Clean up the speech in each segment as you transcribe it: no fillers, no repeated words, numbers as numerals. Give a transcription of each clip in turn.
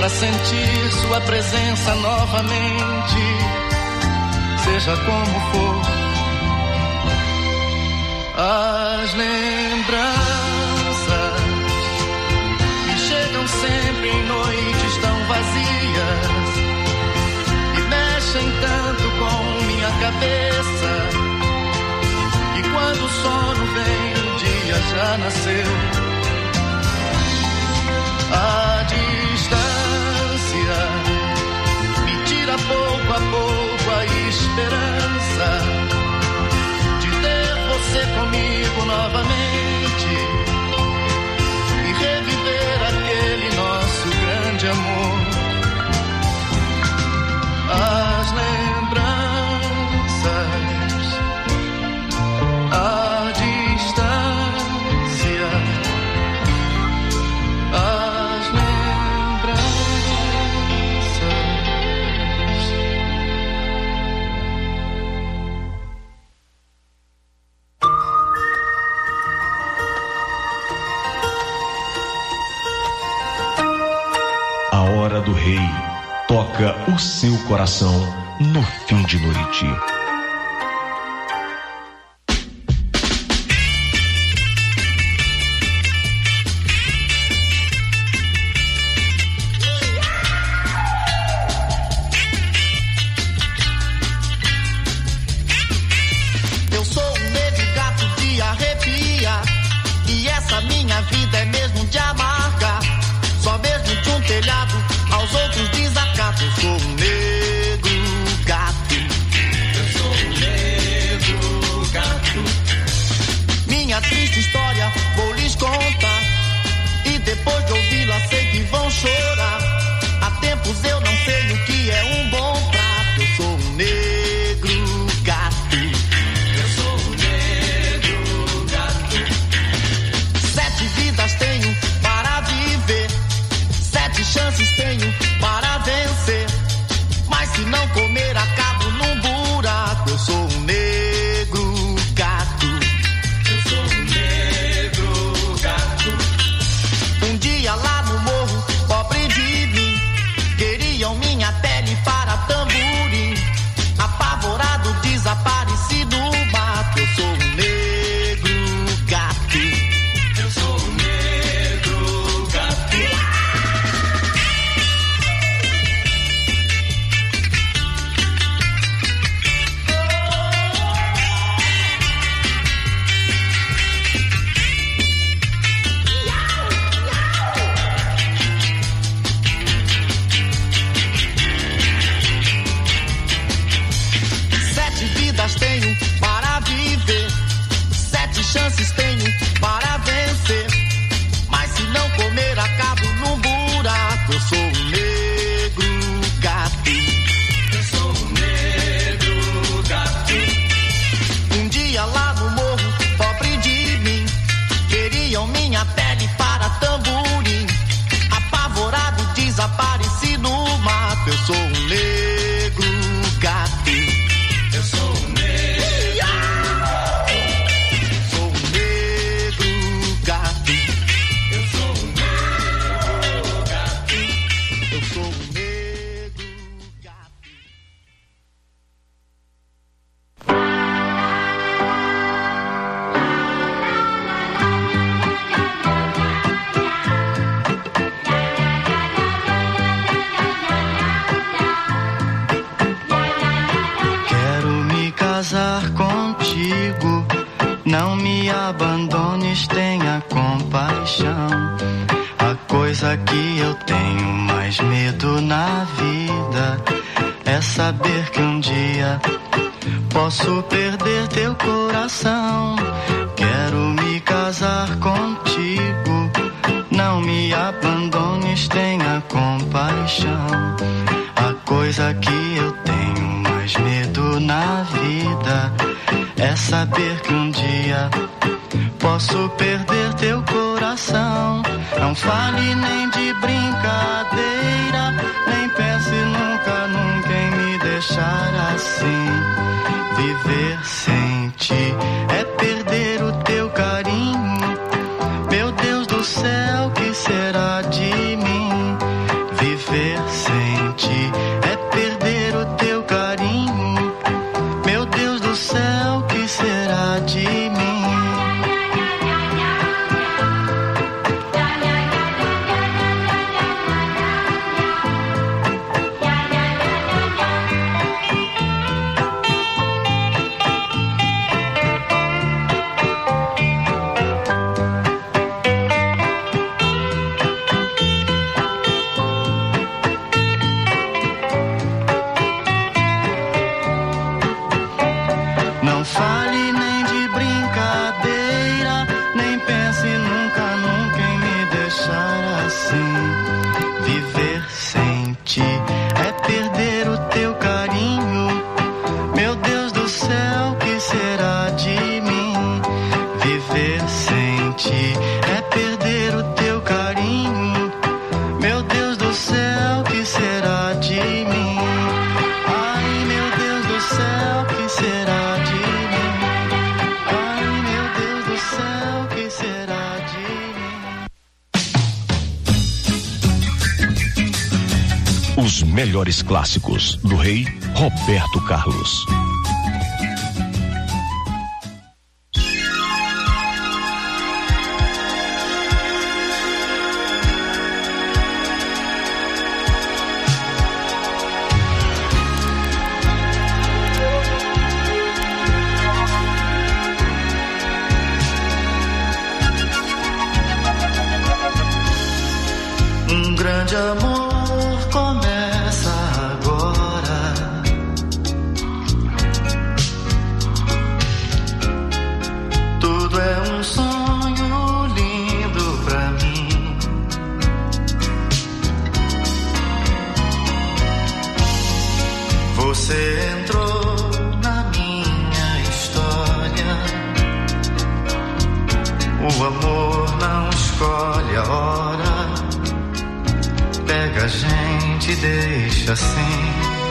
pra sentir sua presença novamente, seja como for. As lembranças que chegam sempre em noites tão vazias e mexem tanto com minha cabeça, e quando o sono vem, o dia já nasceu. A distância me tira pouco a pouco a esperança de ter você comigo novamente e reviver aquele nosso grande amor. As lembranças, a distância, as lembranças. A hora do rei toca o seu coração no fim de noite. Eu sou um negro gato de arrepia, e essa minha vida é mesmo de amarga. Só mesmo de um telhado aos outros desacato. Eu sou um negro gato. Eu sou um negro gato. Minha triste história vou lhes contar, e depois de ouvi-la sei que vão chorar. Há tempos eu não sei o que é um bom prato. Eu sou um negro gato. Eu sou um negro gato. 7 vidas tenho para viver, 7 chances tenho para vencer, mas se não comer acabo num buraco. Eu sou um negro gato. Eu sou um negro gato. Um dia lá no morro, pobre de mim, queriam minha pele para tamborim. Apavorado, desapareci do mato. Eu sou um negro gato. Eu sou um negro gato. Sete vidas tenho para viver, 7 chances tenho para vencer, mas se não comer acabo num buraco. Eu sou um negro gato. Eu sou um negro gato. Um dia lá no morro, pobre de mim, queriam minha pele para tamborim. Apavorado, desapareci no mato. Eu sou um negro gato. Eu sou um negro gato. Eu sou um negro gato. Eu sou um negro gato. Quero me casar contigo, não me abandones, tenha compaixão. A coisa que eu tenho mais medo na vida é saber que um dia posso perder teu coração. Quero me casar contigo, não me abandones, tenha compaixão. A coisa que eu tenho mais medo na vida é saber que um dia posso perder teu coração. Não fale nem de brincadeira, nem pense nunca, nunca em me deixar assim. Viver sem ti é perder o teu carinho. Meu Deus do céu, que será de mim? Viver Meu Deus do céu, que será de mim? Ai, meu Deus do céu, que será de mim? Ai, meu Deus do céu, que será de mim? Os melhores clássicos do rei Roberto Carlos. Um grande amor começa agora. Tudo é um sonho lindo pra mim. Você entrou na minha história. O amor não escolhe a hora. Pega a gente e deixa assim.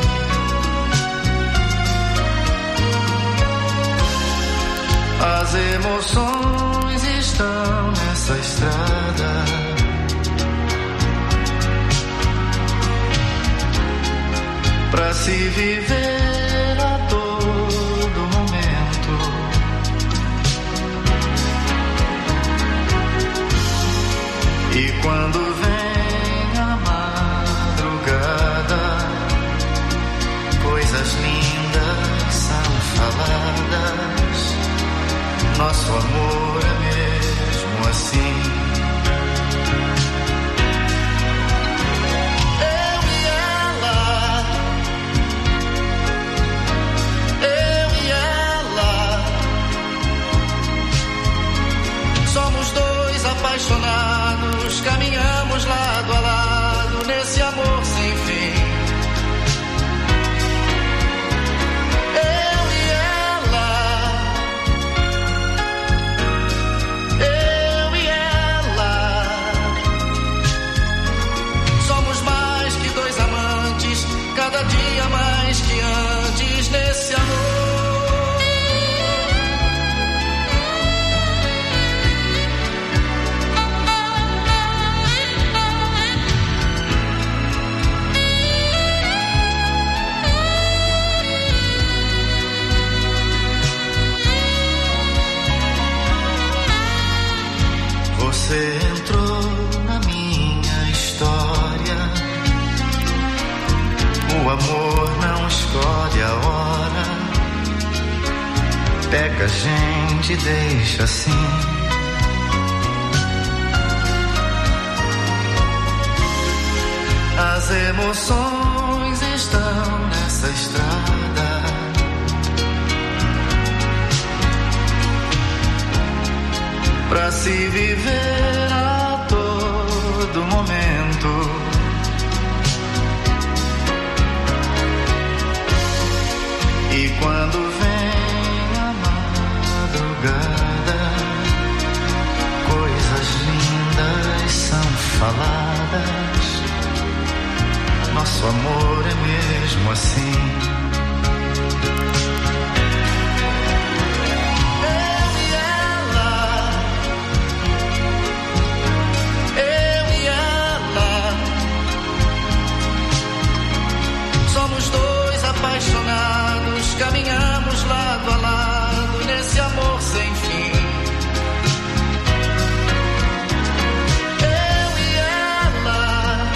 As emoções estão nessa estrada. Pra se viver a todo momento. E quando vem coisas lindas são faladas. Nosso amor é mesmo assim. Eu e ela, somos dois apaixonados, caminhamos lado a lado nesse amor sem fim. Cada dia mais que antes nesse amor. Você entrou na minha história. O amor não escolhe a hora. Pega a gente e deixa assim. As emoções estão nessa estrada. Pra se viver a todo momento. E quando vem a madrugada, coisas lindas são faladas. Nosso amor é mesmo assim. Eu e ela, somos dois apaixonados, caminhamos lado a lado nesse amor sem fim. Eu e ela,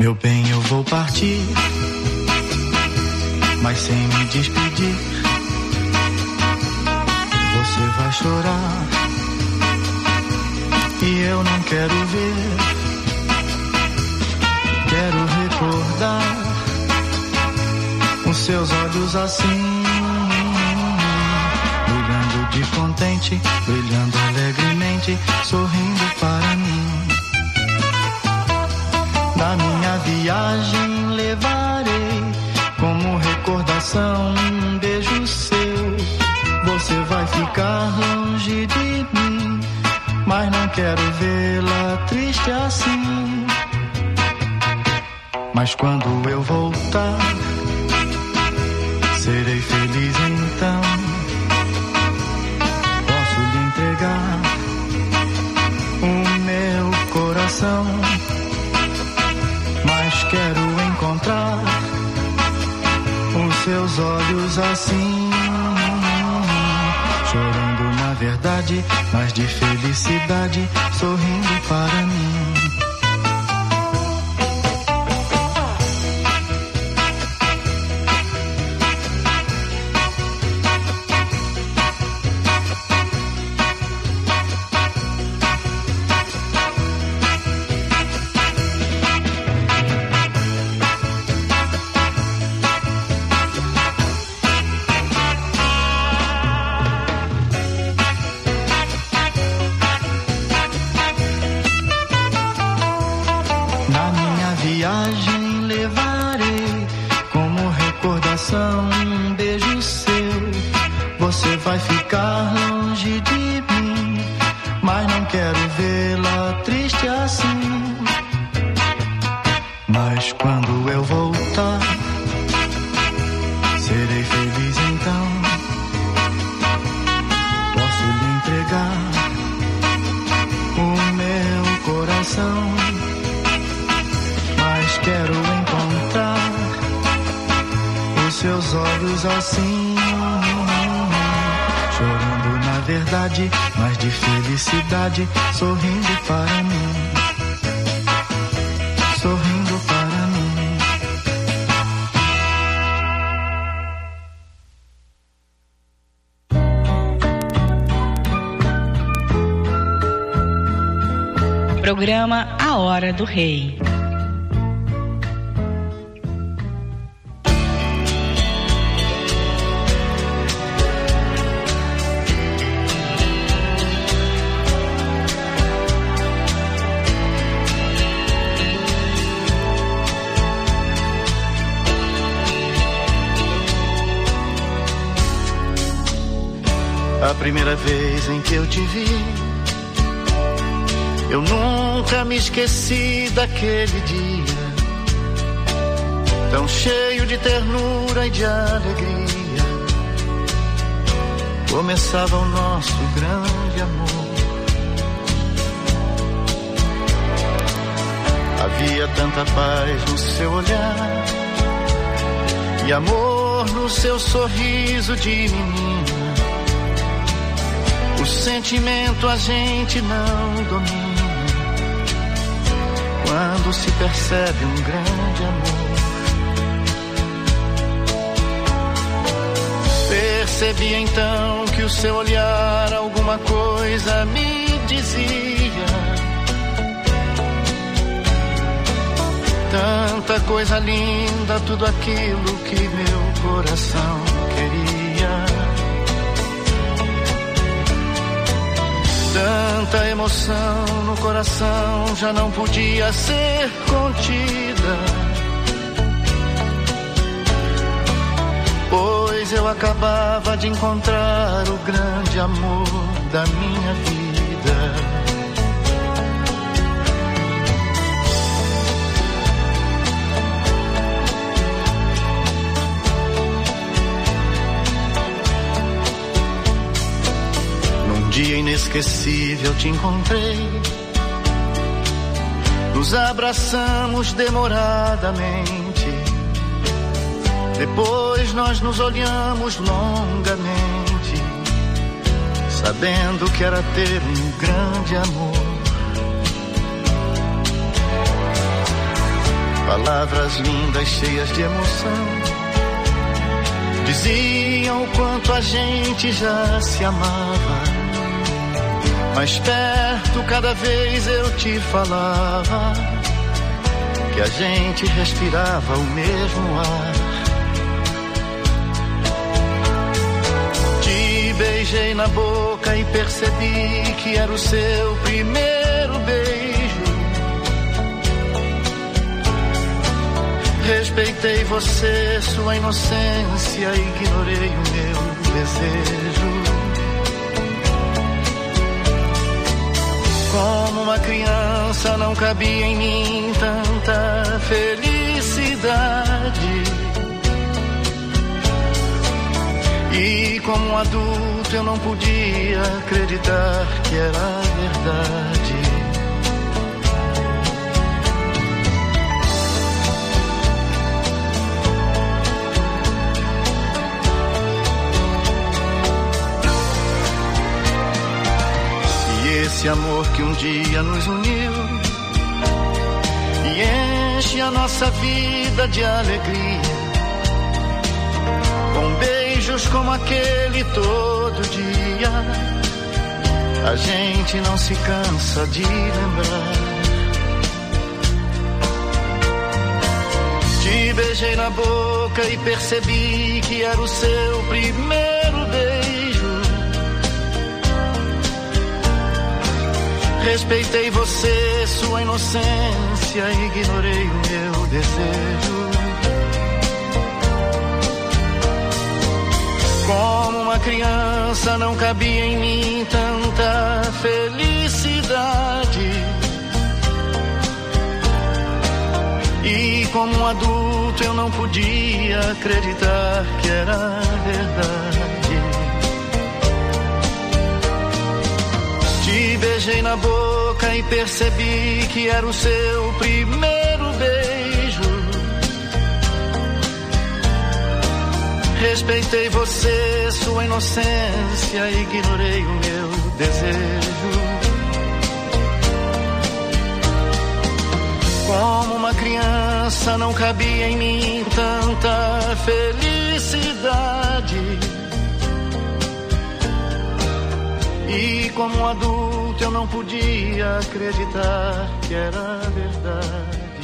Meu bem, eu vou partir, mas sem me despedir. Você vai chorar e eu não quero ver. Quero recordar os seus olhos assim, brilhando de contente, brilhando alegremente, sorrindo para mim. Na minha viagem levarei como recordação um beijo seu. Você vai ficar longe de mim, mas não quero vê-la triste assim. Mas quando eu voltar, serei feliz então. Posso lhe entregar o meu coração, mas quero encontrar os seus olhos assim, chorando na verdade, mas de felicidade, sorrindo para mim. Um beijo seu, você vai ficar longe de mim, mas não quero vê-la triste assim. Mas quando eu voltar, serei feliz então. Posso lhe entregar o meu coração, mas quero encontrar seus olhos assim, chorando na verdade, mas de felicidade, sorrindo para mim, sorrindo para mim. Programa A Hora do Rei. A primeira vez em que eu te vi, eu nunca me esqueci daquele dia, tão cheio de ternura e de alegria. Começava o nosso grande amor. Havia tanta paz no seu olhar e amor no seu sorriso de menina. O sentimento a gente não domina quando se percebe um grande amor. Percebi então que o seu olhar alguma coisa me dizia. Tanta coisa linda, tudo aquilo que meu coração queria. Tanta emoção no coração já não podia ser contida, pois eu acabava de encontrar o grande amor da minha vida. Dia inesquecível te encontrei, nos abraçamos demoradamente, depois nós nos olhamos longamente, sabendo que era ter um grande amor. palavras lindas, cheias de emoção, diziam o quanto a gente já se amava. Mais perto cada vez eu te falava que a gente respirava o mesmo ar. Te beijei na boca e percebi que era o seu primeiro beijo. Respeitei você, sua inocência, ignorei o meu desejo. Como uma criança não cabia em mim tanta felicidade. E como um adulto eu não podia acreditar que era verdade. Esse amor que um dia nos uniu e enche a nossa vida de alegria, com beijos como aquele todo dia, a gente não se cansa de lembrar. Te beijei na boca e percebi que era o seu primeiro beijo. Respeitei você, sua inocência, ignorei o meu desejo. Como uma criança não cabia em mim tanta felicidade. E como um adulto eu não podia acreditar que era verdade. Te beijei na boca e percebi que era o seu primeiro beijo. Respeitei você, sua inocência, ignorei o meu desejo. Como uma criança não cabia em mim tanta felicidade. E como um adulto eu não podia acreditar que era verdade.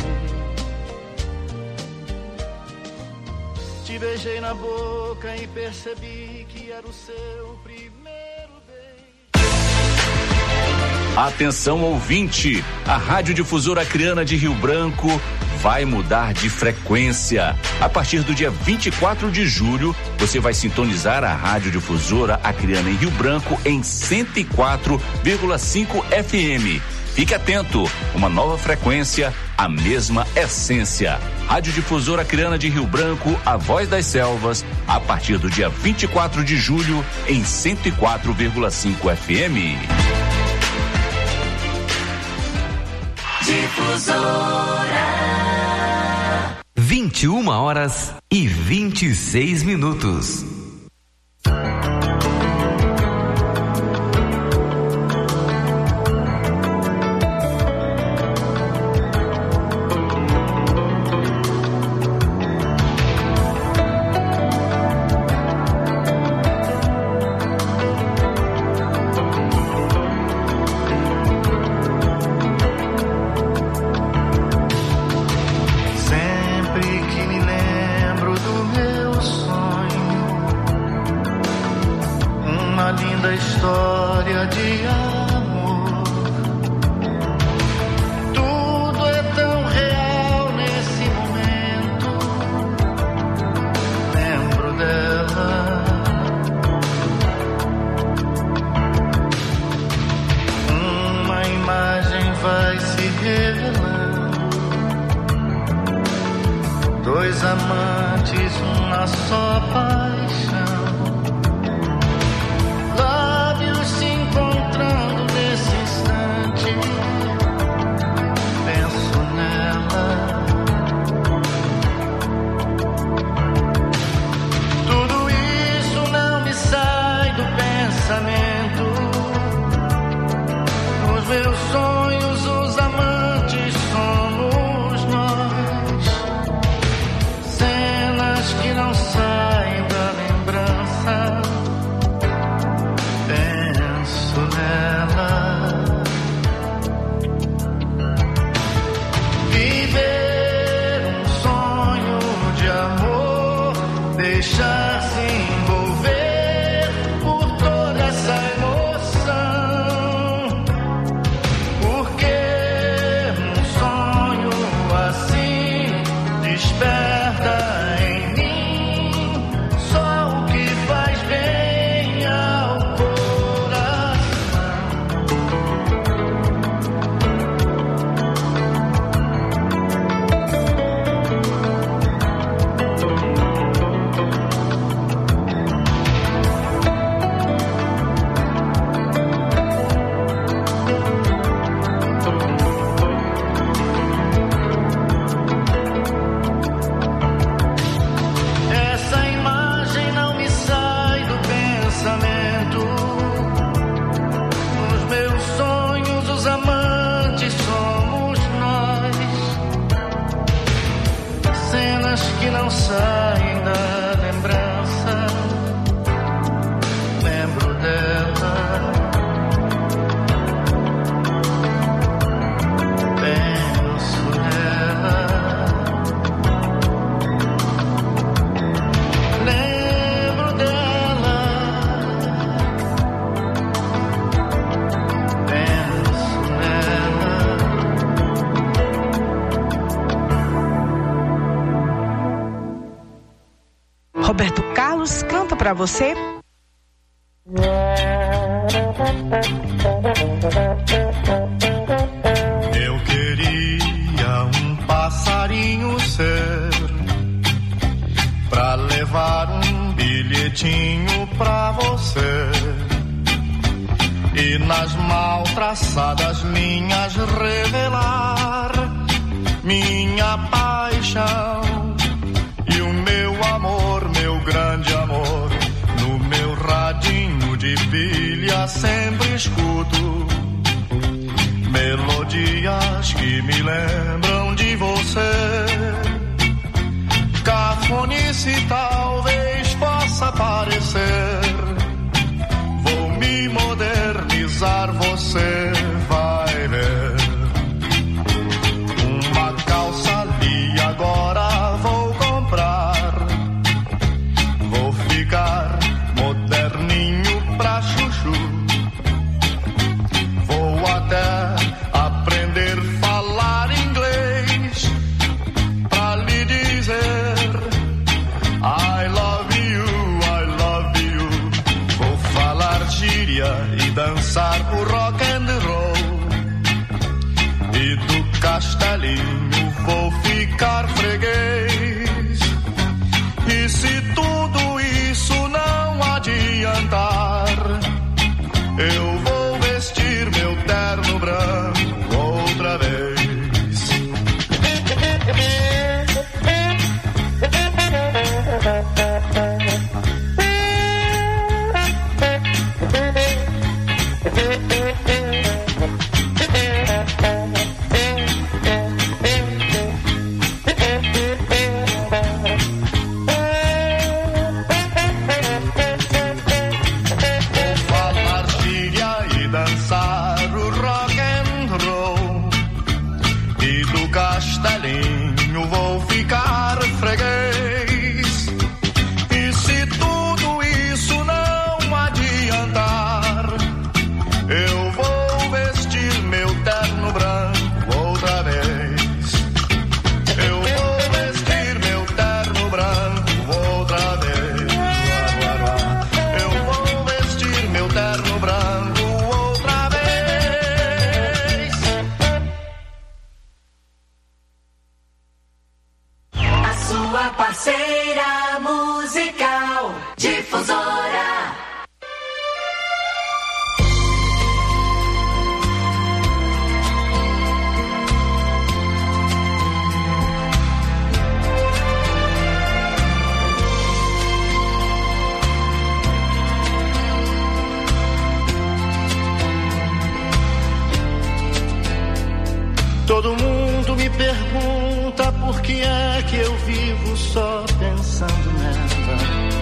Te beijei na boca e percebi que era o seu primeiro beijo. Atenção ouvinte, a Radiodifusora Acreana de Rio Branco vai mudar de frequência. A partir do dia 24 de julho, você vai sintonizar a Radiodifusora Acreana em Rio Branco em 104,5 FM. Fique atento, uma nova frequência, a mesma essência. Radiodifusora Acreana de Rio Branco, a voz das selvas, a partir do dia 24 de julho em 104,5 FM. Difusora. 21h26. Dois amantes, uma só paixão. Lábios se encontrando nesse instante. Penso nela. Tudo isso não me sai do pensamento. Nos meus sonhos, os amantes somos nós. Roberto Carlos canta pra você. Eu queria um passarinho ser pra levar um bilhetinho pra você e nas mal traçadas linhas revelar minha paixão e o meu amor, meu grande amor. No meu radinho de pilha sempre escuto melodias que me lembram de você. Cafonice talvez possa parecer, vou me modernizar, você vai ver. Uma calça ali agora vou comprar, vou ficar moderninho pra chuchu. Vou até aprender a falar inglês pra lhe dizer I love you. Vou falar gíria e dançar o rock and roll e do castelinho vou ficar freguês. E se tudo isso não adiantar, eu vou vestir meu terno branco outra vez. Castelinho vou ficar freguês. E se tudo isso não adiantar, eu vou vestir meu terno branco outra vez. Eu vou vestir meu terno branco outra vez. Eu vou vestir meu terno branco outra vez. Sua parceira musical Difusora. Todo mundo me pergunta por que é que eu vivo só pensando nela.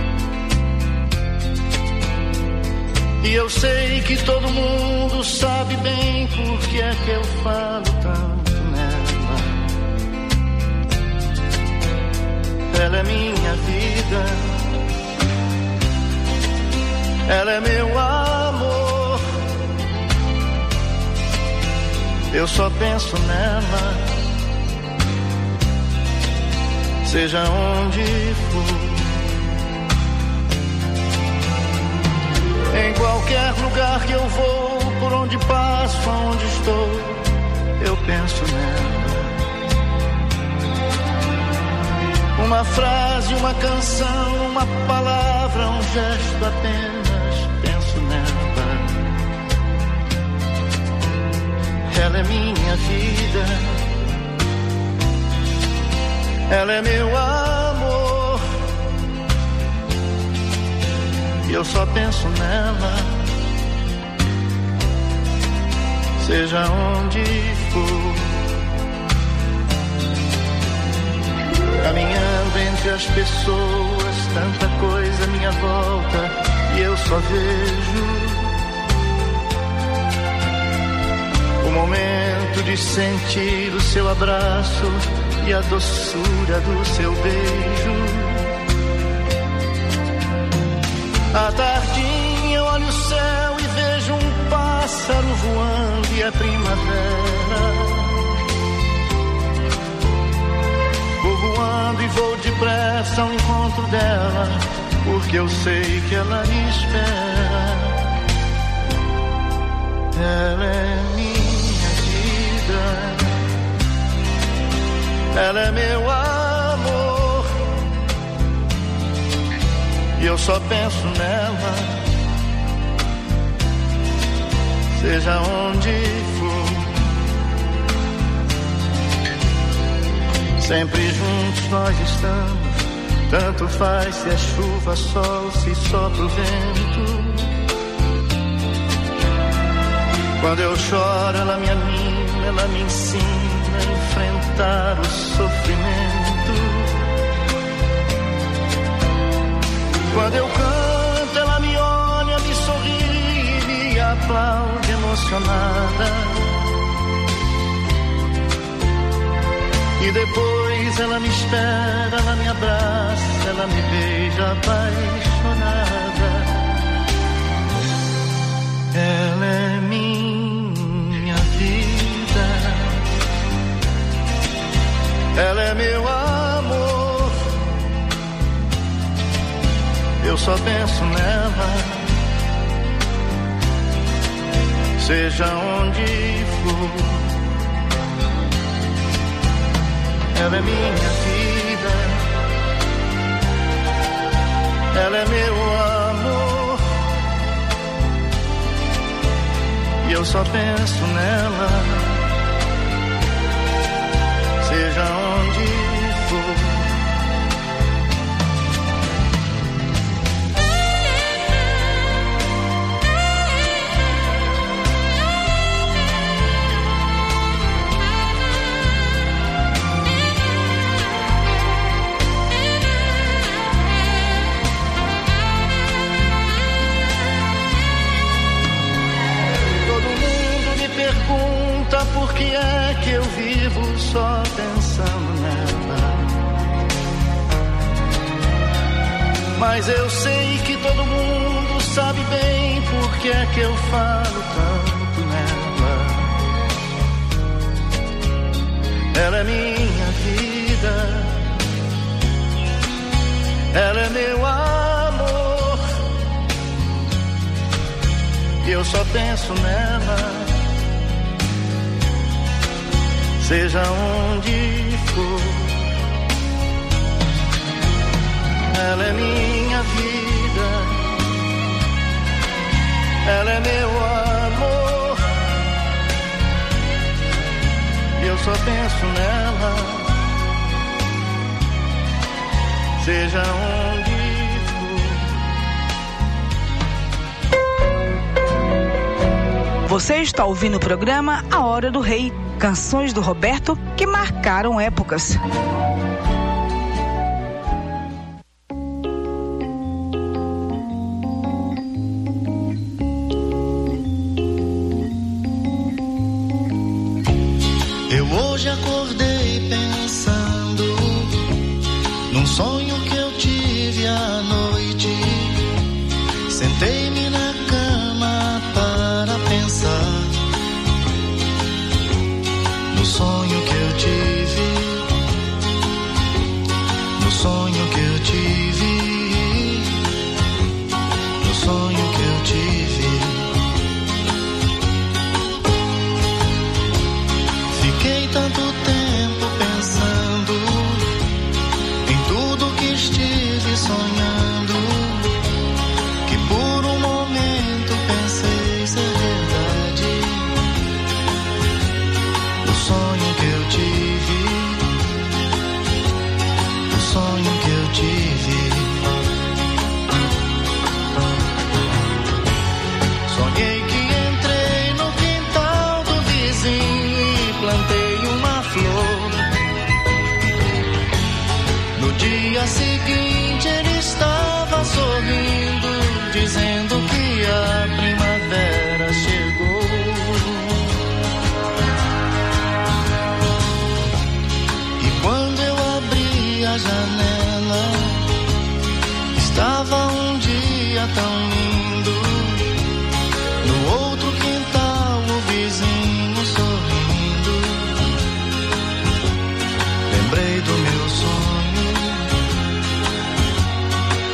E eu sei que todo mundo sabe bem por que é que eu falo tanto nela. Ela é minha vida, ela é meu amor. Eu só penso nela, seja onde for. Em qualquer lugar que eu vou, por onde passo, aonde estou, eu penso nela. Uma frase, uma canção, uma palavra, um gesto apenas, penso nela. Ela é minha vida, ela é meu amor. E eu só penso nela, seja onde for. Caminhando entre as pessoas, tanta coisa à minha volta, e eu só vejo o momento de sentir o seu abraço e a doçura do seu beijo. À tardinha eu olho o céu e vejo um pássaro voando e a primavera. Vou voando e vou depressa ao encontro dela, ela, porque eu sei que ela me espera. Ela é minha vida, ela é meu amor, e eu só penso nela, seja onde for. Sempre juntos nós estamos, tanto faz se é chuva, sol, se sopra o vento. Quando eu choro, ela me anima, ela me ensina a enfrentar o sofrimento. Quando eu canto, ela me olha, me sorri, me aplaude emocionada. E depois ela me espera, ela me abraça, ela me beija apaixonada. Ela é minha vida, ela é meu amor, eu só penso nela, seja onde for. Ela é minha vida, ela é meu amor, e eu só penso nela, seja onde for. Por que é que eu vivo só pensando nela? Mas eu sei que todo mundo sabe bem por que é que eu falo tanto nela. Ela é minha vida, ela é meu amor, e eu só penso nela, seja onde for. Ela é minha vida, ela é meu amor, e eu só penso nela, seja onde for. Você está ouvindo o programa A Hora do Rei. Canções do Roberto que marcaram épocas. Eu hoje acordei pensando num sonho que eu tive à noite. Sentei-me na cama para pensar no sonho que eu tive, no sonho que eu tive, no sonho que eu tive. Fiquei tanto tempo pensando em tudo que estive sonhando, que por um momento pensei ser verdade. O sonho que eu tive, o sonho que eu tive. Sonhei que entrei no quintal do vizinho e plantei uma flor. No dia seguinte ele estava sorrindo, dizendo que a primavera chegou. E quando eu abri a janela, estava um dia tão lindo. No outro quintal o vizinho sorrindo. Lembrei do meu sonho,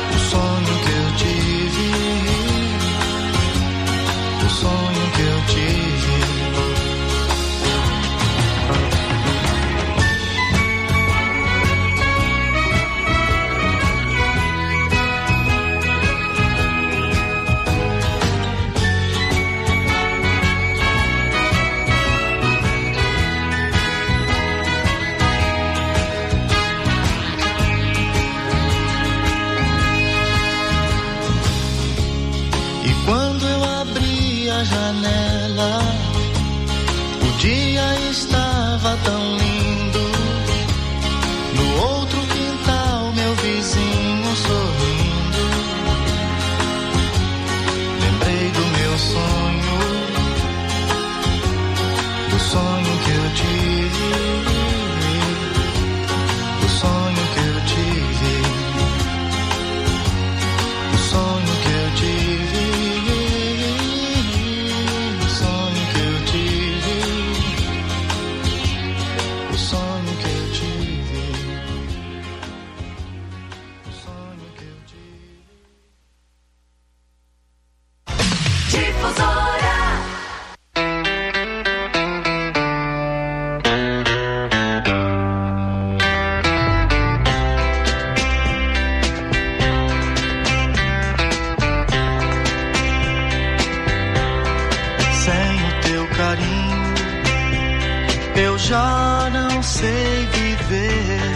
já não sei viver,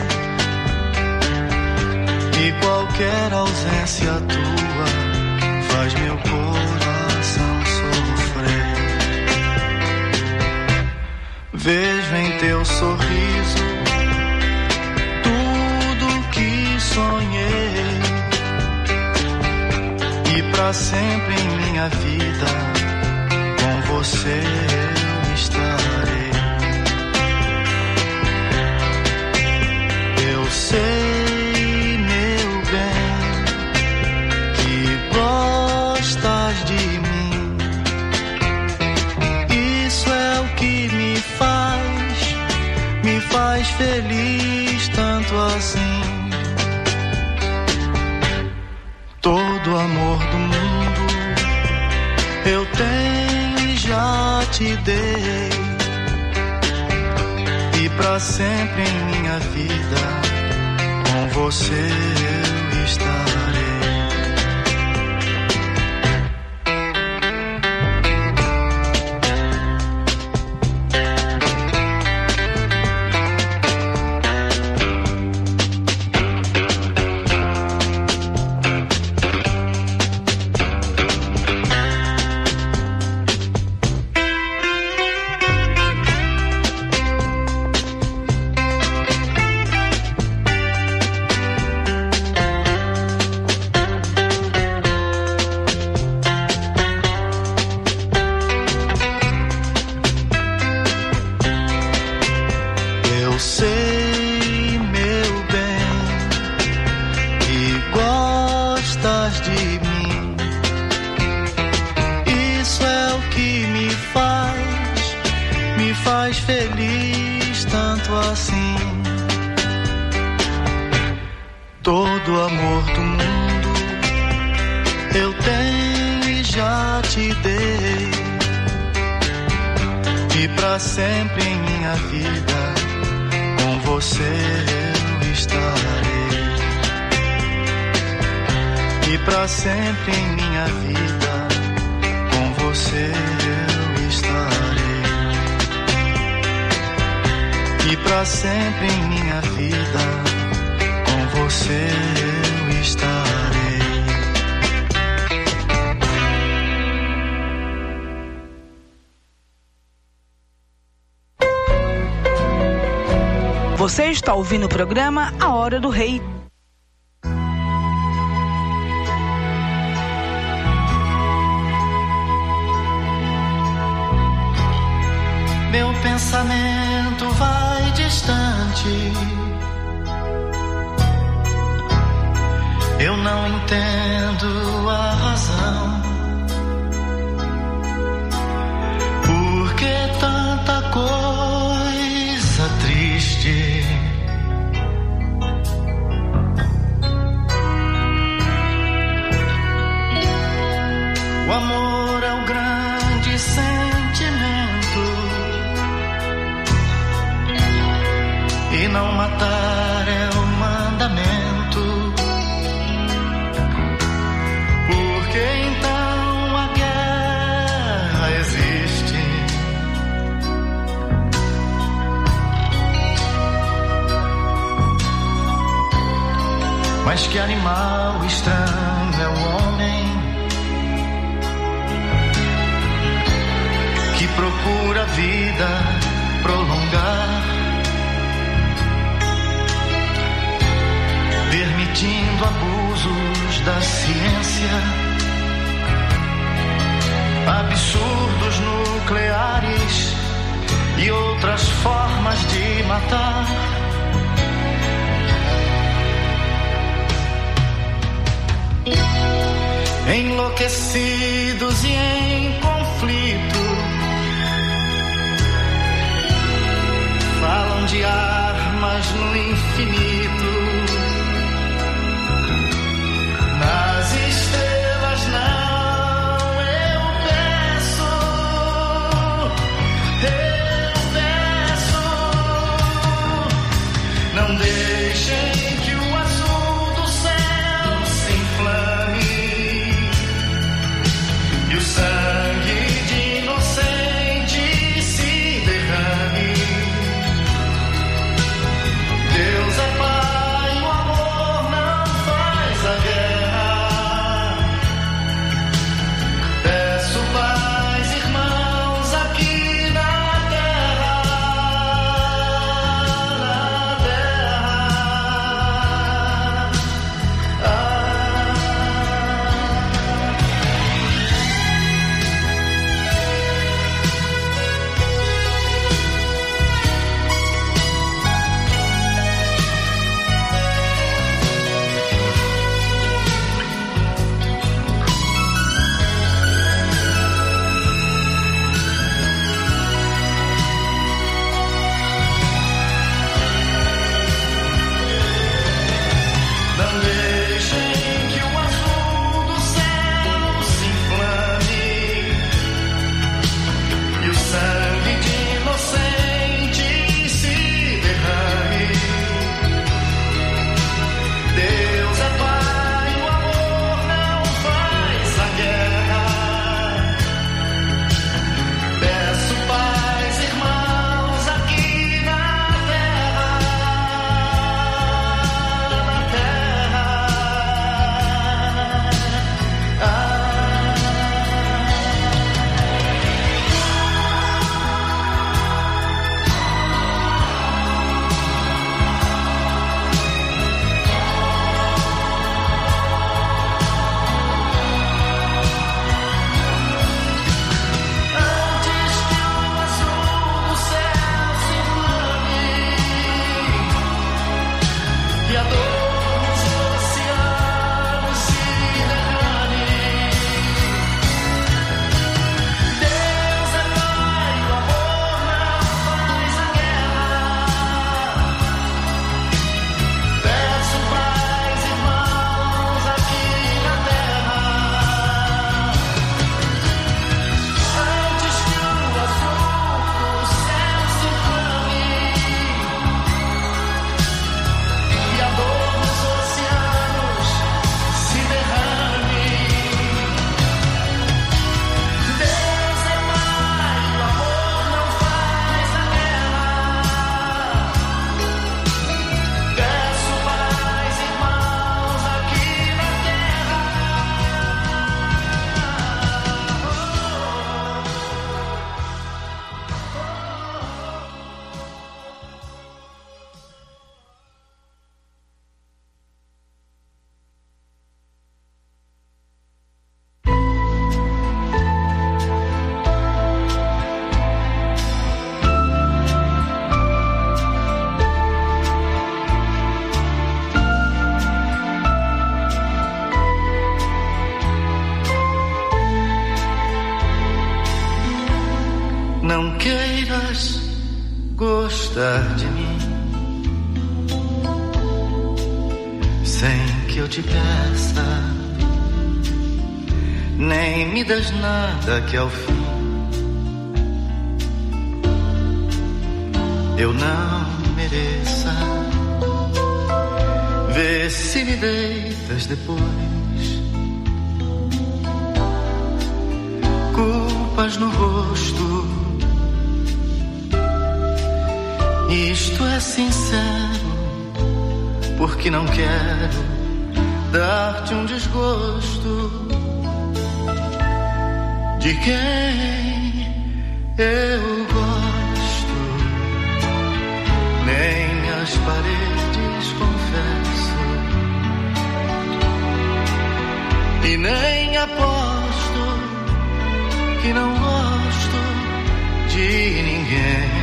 e qualquer ausência tua faz meu coração sofrer. Vejo em teu sorriso tudo que sonhei, e pra sempre em minha vida com você eu estarei. Eu sei, meu bem, que gostas de mim. Isso é o que me faz feliz tanto assim. Todo amor do mundo eu tenho e já te dei, e pra sempre em minha vida com você eu estarei. Todo amor do mundo eu tenho e já te dei, e pra sempre em minha vida com você eu estarei. E pra sempre em minha vida com você eu estarei. E pra sempre em minha vida com você eu estarei. Você está ouvindo o programa A Hora do Rei. Meu pensamento vai distante, eu não entendo a razão. Por que tanta coisa triste? O amor é o grande sentimento, e não matar é o mandamento. Por que então a guerra existe? Mas que animal estranho é o homem, que procura a vida prolongar, permitindo abusos da ciência, absurdos nucleares e outras formas de matar. Enlouquecidos e em conflito, falam de armas no infinito. Nas estrelas não, eu peço, não deixem que o azul do céu se inflame e o sangue de inocente se derrame. cuidar de mim, sem que eu te peça, nem me das nada que ao fim eu não mereça. Vê se me deitas depois culpas no rosto. Isto é sincero, porque não quero dar-te um desgosto de quem eu gosto. Nem as paredes confesso e nem aposto que não gosto de ninguém.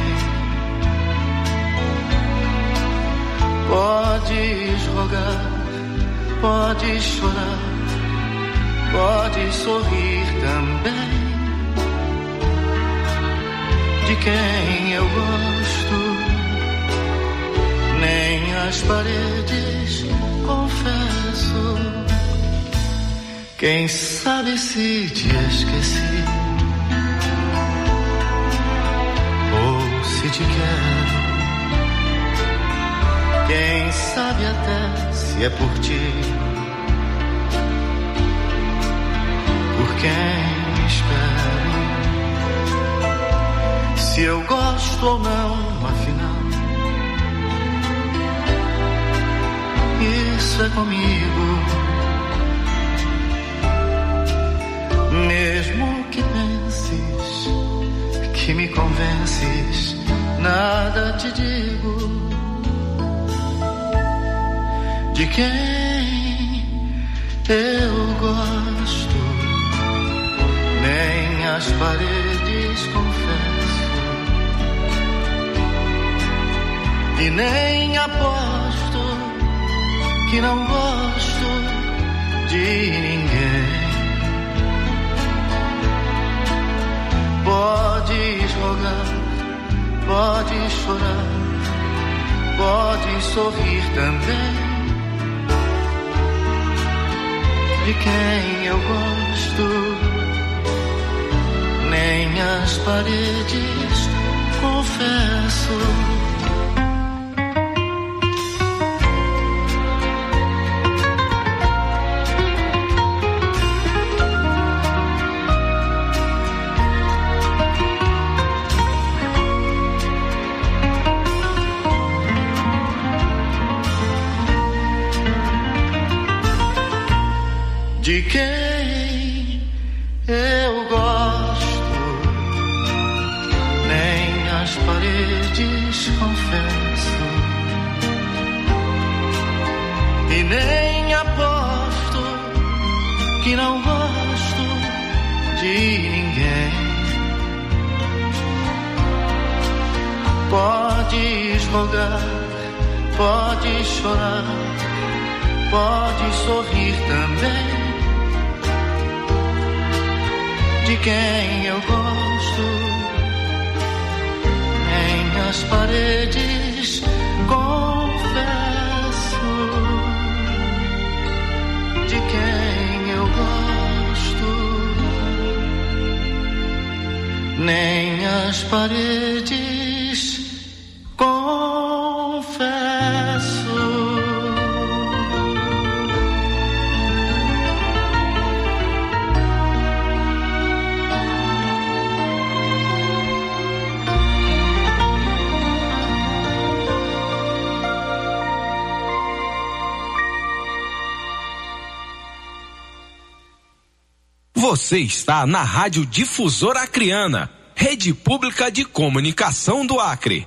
Podes rogar, podes chorar, podes sorrir também. De quem eu gosto, nem as paredes confesso. Quem sabe se te esqueci, ou se te quero. Quem sabe até se é por ti, por quem espero. Se eu gosto ou não, afinal, isso é comigo. Mesmo que penses que me convences, nada te digo. De quem eu gosto, nem as paredes confesso e nem aposto que não gosto de ninguém. Podes rogar, podes chorar, podes sorrir também. De quem eu gosto, nem as paredes confesso. De quem eu gosto, nem as paredes confesso e nem aposto que não gosto de ninguém. Podes rogar, podes chorar, podes sorrir também. De quem eu gosto, nem as paredes confesso. De quem eu gosto, nem as paredes confesso. Você está na Rádio Difusora Acreana, Rede Pública de Comunicação do Acre.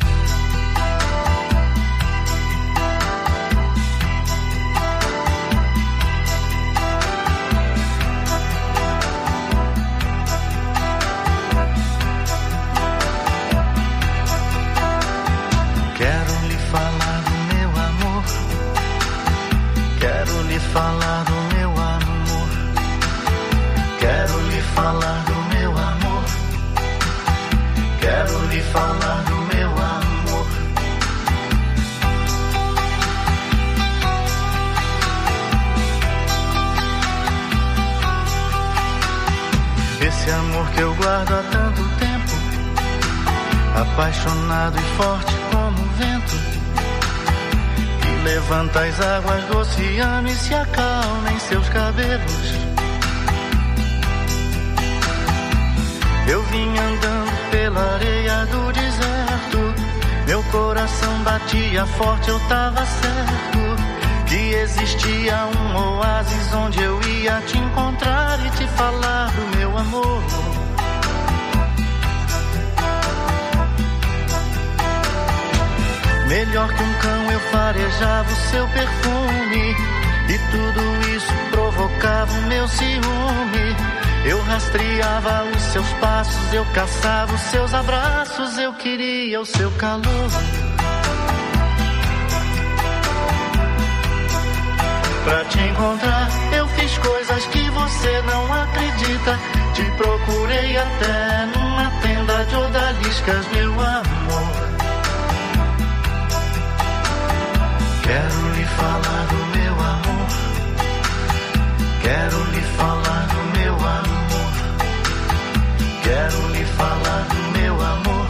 Quero lhe falar do meu amor, quero lhe falar do meu amor. Quero lhe falar do meu amor, quero lhe falar do meu apaixonado e forte como o vento, que levanta as águas do oceano e se acalma em seus cabelos. Eu vim andando pela areia do deserto, meu coração batia forte, eu tava certo que existia um oásis onde eu ia te encontrar e te falar do meu amor. Melhor que um cão eu farejava o seu perfume, e tudo isso provocava o meu ciúme. Eu rastreava os seus passos, eu caçava os seus abraços, eu queria o seu calor. Pra te encontrar eu fiz coisas que você não acredita. Te procurei até numa tenda de odaliscas, meu amor. Quero lhe falar do meu amor. Quero lhe falar do meu amor. Quero lhe falar do meu amor.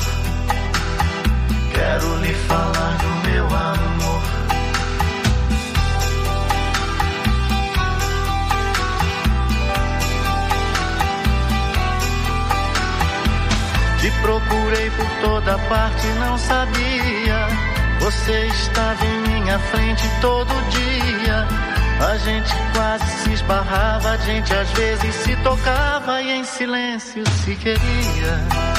Quero lhe falar do meu amor. Te procurei por toda parte, não sabia. Você estava em minha frente todo dia. A gente quase se esbarrava, a gente às vezes se tocava e em silêncio se queria.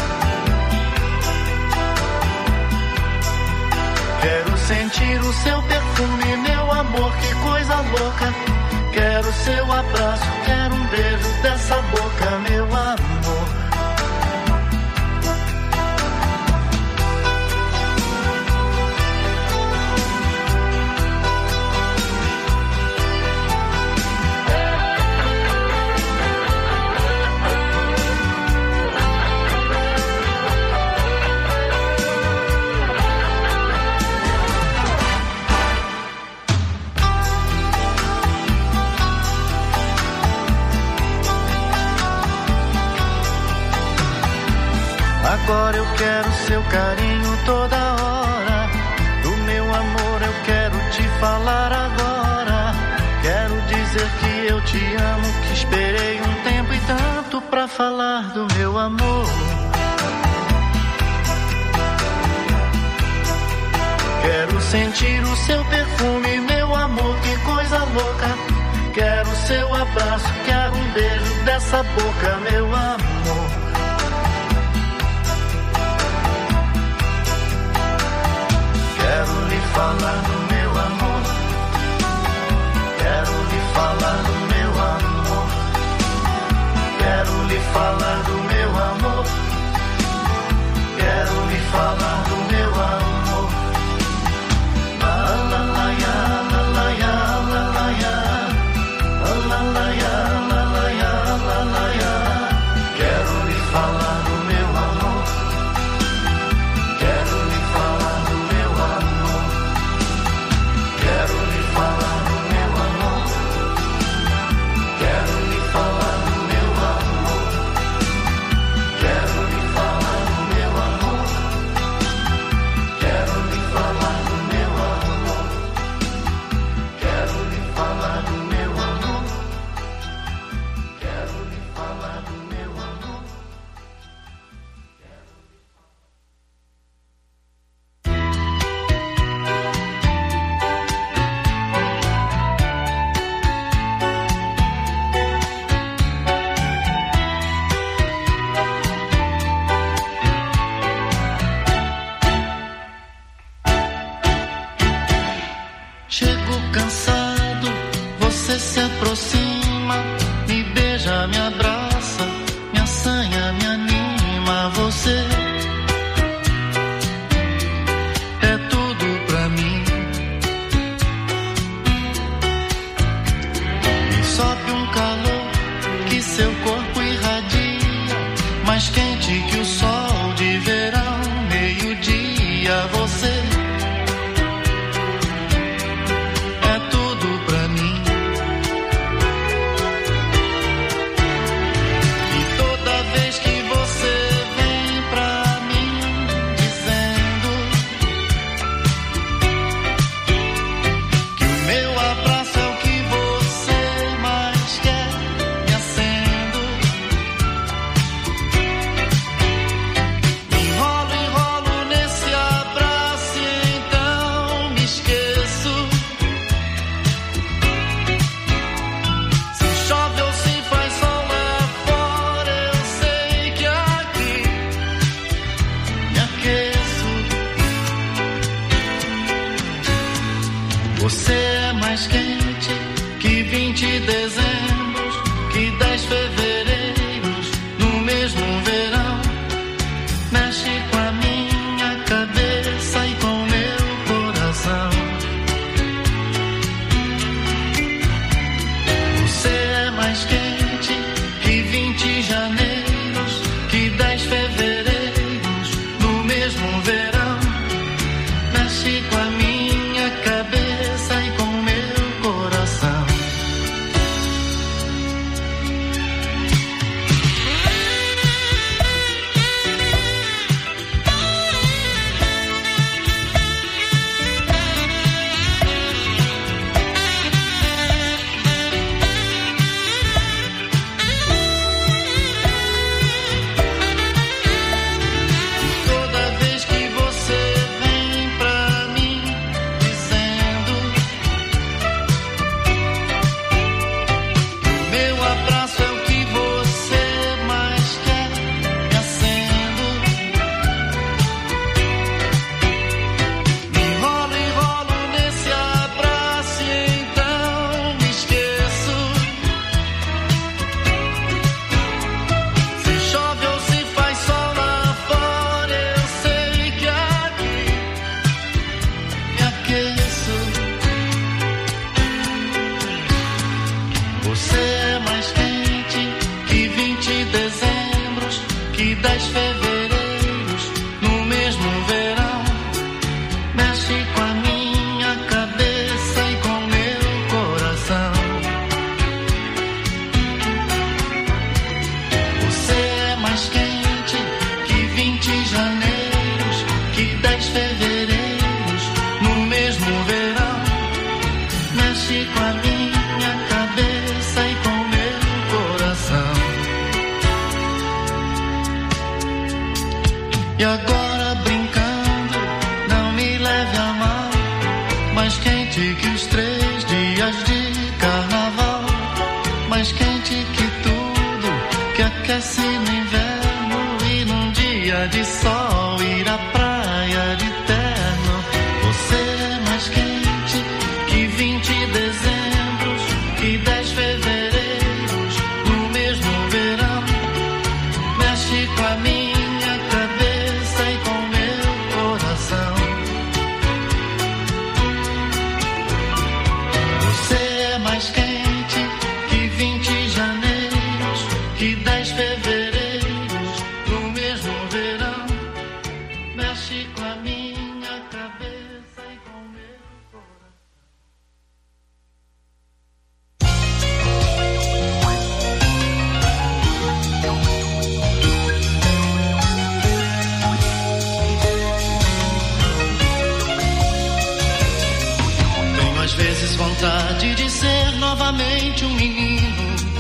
Quero sentir o seu perfume, meu amor, que coisa louca. Quero seu abraço, quero um beijo dessa boca, meu amor. Agora eu quero seu carinho toda hora. Do meu amor eu quero te falar agora. Quero dizer que eu te amo, que esperei um tempo e tanto pra falar do meu amor. Quero sentir o seu perfume, meu amor, que coisa louca. Quero seu abraço, quero um beijo dessa boca, meu amor. Quero lhe falar do meu amor. Quero lhe falar do meu amor. Quero lhe falar do meu amor. Quero lhe falar do meu amor. La la la ya, la la ya, la la ya. La la ya, la la ya, la la ya. Quero lhe falar do meu amor. Quero lhe falar do meu amor. Quero lhe falar do meu amor. Quero lhe falar do meu amor. Quero lhe falar do meu amor. Quero lhe falar do meu amor. Quero lhe falar do meu amor. Quero lhe falar do meu amor. Chego cansado, você se aproxima, me beija, me abraça, me assanha, me anima. Você é tudo pra mim. Me sobe um calor que seu corpo irradia, mais quente que o sol de verão, meio-dia. Você é tudo pra mim. Você é mais quente que 20 dezembros, que 10 fevereiros no mesmo verão. Mexe com a minha cabeça e com meu coração. Você é mais quente que 20 janeiros, que 10 fevereiros no mesmo verão. Mexe com a minha cabeça e com meu coração. Toda vez que você vem pra mim dizendo que o meu abraço é o que você mais quer, me acendo, me enrolo nesse abraço e então me esqueço. Se chove ou se faz sol lá fora, eu sei que aqui me aqueço. Você é mais quente que 20 dezembros, que 10 fevereiros no mesmo verão. Mexe com a minha cabeça e com meu coração. Você é mais quente que 20 janeiros, que 10 fevereiros no mesmo verão. Mexe com a minha cabeça e com meu coração. E agora brincando, não me leve a mal, mais quente que os 3 dias de carnaval, mais quente que tudo que aquece no inverno e num dia de sol ir à praia de terno. Você é mais quente que 20 dezembros, que 10 fevereiros no mesmo verão. Mexe com a minha cabeça e com meu coração. Você é mais quente que 20 janeiros, que 10 fevereiros no mesmo verão. Mexe com a minha cabeça e com meu coração. Tenho às vezes vontade de ser novamente um menino.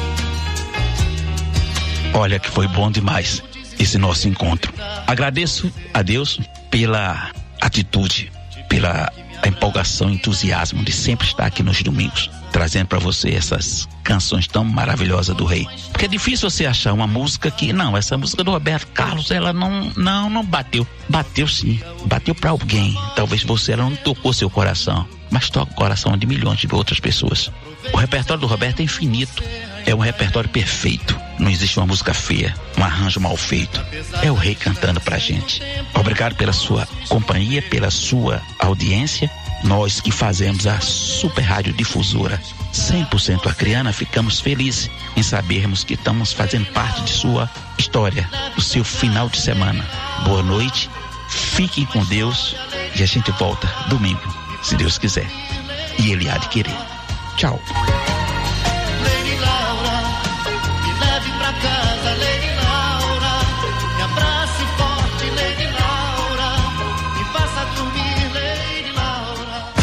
Olha que foi bom demais esse nosso encontro. Agradeço a Deus pela atitude, pela empolgação, entusiasmo de sempre estar aqui nos domingos, trazendo para você essas canções tão maravilhosas do Rei. Porque é difícil você achar uma música que, não, essa música do Roberto Carlos, ela não bateu. Bateu sim, bateu para alguém. Talvez ela não tocou seu coração, mas toca o coração de milhões de outras pessoas. O repertório do Roberto é infinito. É um repertório perfeito. Não existe uma música feia, um arranjo mal feito. É o Rei cantando pra gente. Obrigado pela sua companhia, pela sua audiência. Nós que fazemos a Super Rádio Difusora 100% acriana, ficamos felizes em sabermos que estamos fazendo parte de sua história, do seu final de semana. Boa noite, fiquem com Deus e a gente volta domingo, se Deus quiser. E Ele há de querer. Tchau. Lady Laura, me leve pra casa, Lady Laura. Me abrace forte, Lady Laura. Me faça dormir, Lady Laura.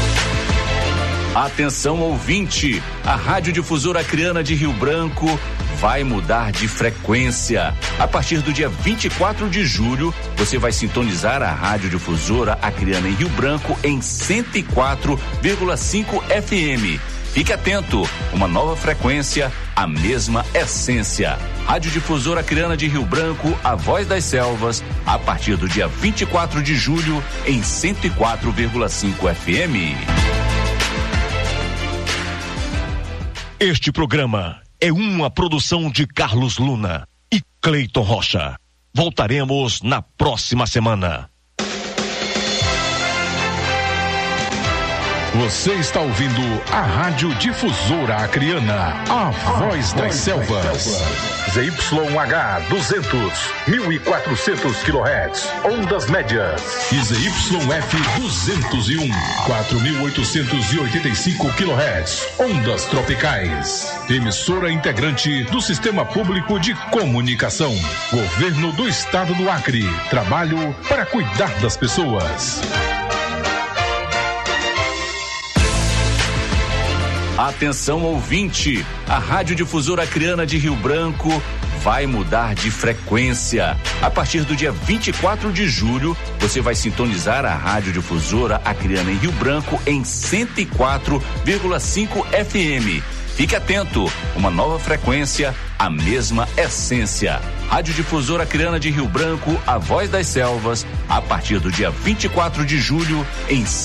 Atenção, ouvinte, a Rádio Difusora Acriana de Rio Branco vai mudar de frequência. A partir do dia 24 de julho, você vai sintonizar a Rádio Difusora Acriana em Rio Branco em 104,5 FM. Fique atento, uma nova frequência, a mesma essência. Rádio Difusora Acriana de Rio Branco, a voz das selvas, a partir do dia 24 de julho em 104,5 FM. Este programa é uma produção de Carlos Luna e Cleiton Rocha. Voltaremos na próxima semana. Você está ouvindo a Rádio Difusora Acreana, a voz das selvas. ZYH 200, 1400 kHz, ondas médias. E ZYF 201, 4885 kHz, ondas tropicais. Emissora integrante do Sistema Público de Comunicação. Governo do Estado do Acre. Trabalho para cuidar das pessoas. Atenção, ouvinte, a Rádio Difusora Acreana de Rio Branco vai mudar de frequência. A partir do dia 24 de julho, você vai sintonizar a Rádio Difusora Acreana em Rio Branco em 104,5 FM. Fique atento, uma nova frequência, a mesma essência. Rádio Difusora Acreana de Rio Branco, a voz das selvas, a partir do dia 24 de julho em